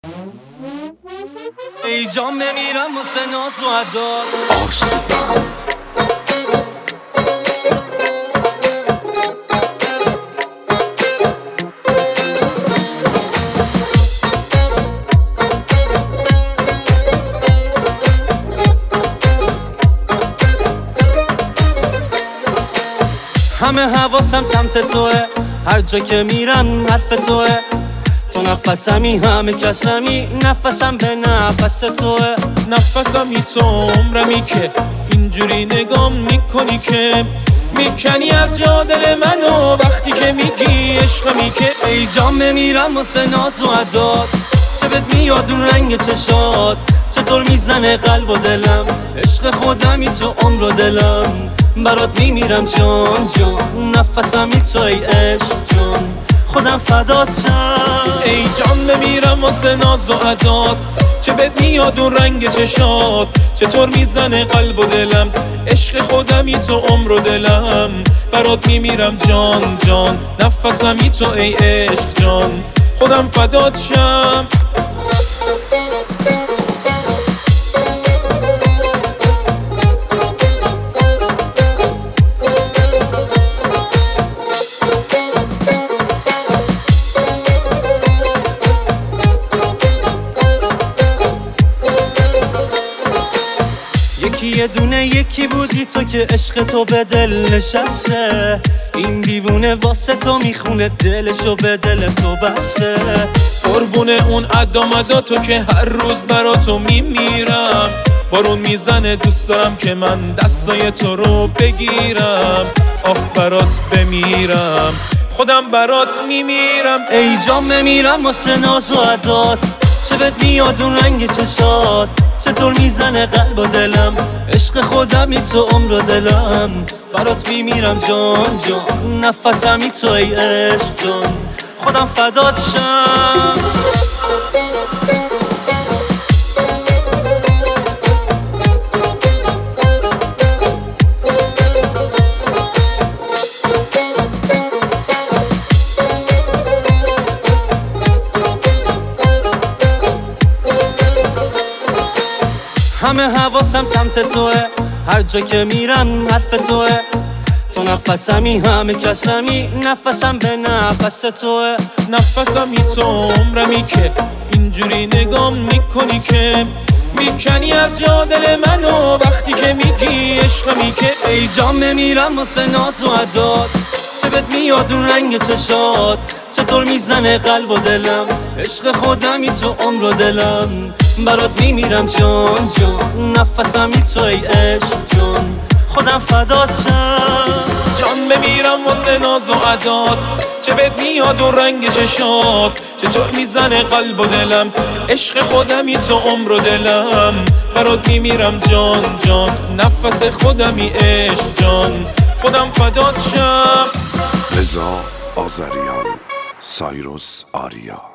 ای جان بمیرم واسه ناز و ادا همه حواسم سمت توه، هر جا که میرم حرف توه. تو نفسمی همه کسمی، نفسم به نفس توه. نفسمی تو عمرمی که اینجوری نگام میکنی که میکنی از یادل منو وقتی که میگی عشقمی که ای جان بمیرم واسه ناز و عداد، چه بهت میاد اون رنگ چشات، چطور میزنه قلب و دلم. عشق خودمی تو عمر و دلم، برات میمیرم جان جان. نفسمی تو ای عشق جان، خودم فدات شم. ای جان بمیرم واسه ناز و عدات، چه بهت میاد اون رنگ چشات، چطور میزنه قلب و دلم. عشق خودمی تو عمر و دلم، برات میمیرم جان جان. نفسمی تو ای عشق جان، خودم فدات شم. یکی یه دونه یکی بودی تو که عشق تو به دل نشسته. این دیوونه واسه تو میخونه دلشو به دل تو بسته. قربونه اون عدامدا تو که هر روز برا تو میمیرم. بارون میزنه دوست دارم که من دستای تو رو بگیرم. آخ برات بمیرم، خودم برات میمیرم. ای جان بمیرم واسه ناز و عدات، چه بهت میاد اون رنگ چشات، چطور میزنه قلب و دلم. عشق خودمی تو عمر و دلم، برات میمیرم جان جان. نفسمی تو ای عشق جان، خودم فدات شم. همه حواسم سمت توه، هر جا که میرم حرف توه. تو نفسمی همه کسمی، نفسم به نفس توه. نفسمی تو عمرمی که اینجوری نگام میکنی که میکنی از یادل منو وقتی که میگی عشقمی که ای جان بمیرم واسه ناز و عداد، چه بهت میاد اون رنگ چشات، چطور میزنه قلب و دلم. عشق خودمی تو عمر و دلم، برات میمیرم جان جان. نفسمی تو ای عشق جان، خودم فدات شم. جان بمیرم واسه ناز و عدات، چه بهت میاد اون رنگ چشات، چطور میزنه قلب و دلم. عشق خودمی تو عمر و دلم، برات میمیرم جان جان. نفس خودمی عشق جان، خودم فدات شم. رضا آذریان، سایروس آریا.